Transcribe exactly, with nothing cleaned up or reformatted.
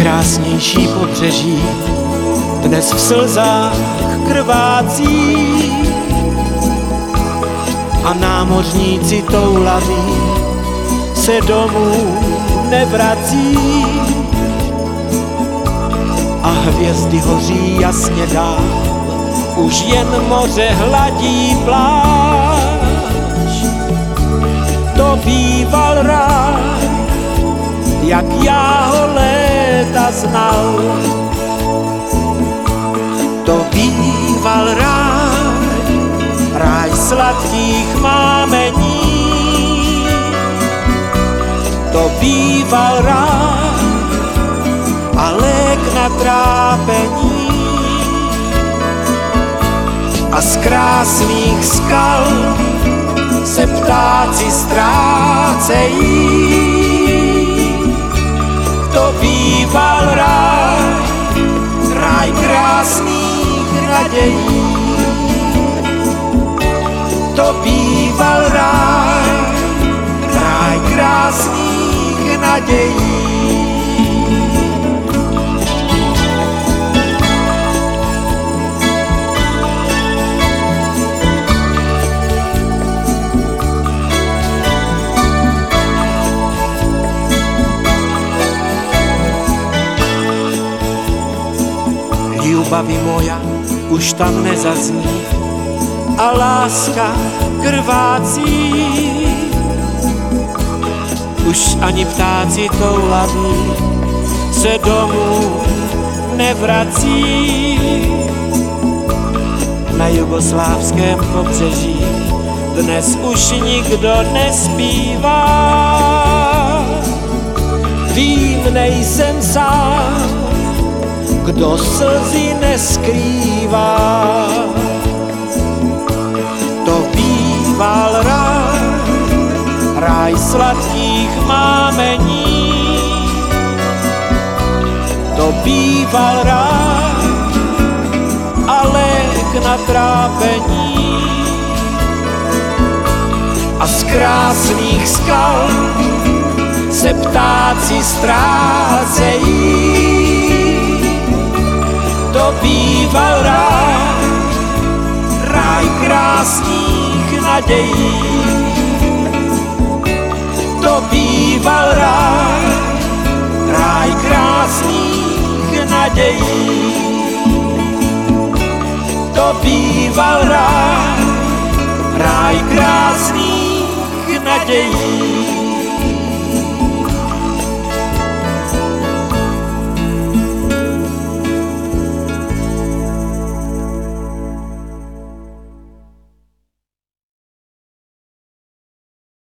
Nejkrásnější pobřeží dnes v slzách krvácí a námořníci toulaví se domů nevrací a hvězdy hoří jasně dál, už jen moře hladí pláž. To býval ráj, jak já ho léta znal. To býval ráj, ráj sladkých mámení. To býval ráj a lék na trápení. A z krásných skal se ptáci ztrácejí. To býval ráj, ráj krásných nadějí. To býval ráj, ráj krásných nadějí. Baví moja už tam nezazní a láska krvácí. Už ani ptáci toulaví se domů nevrací. Na jugoslávském pobřeží dnes už nikdo nespívá. Vím, nejsem sám, kdo slzy neskrývá. To býval ráj, ráj sladkých mámení. To býval ráj a lék na trápení. A z krásných skal se ptáci ztrácejí. To býval ráj, ráj krásných nadějí. To býval ráj, ráj krásných nadějí. To býval ráj, ráj krásných nadějí.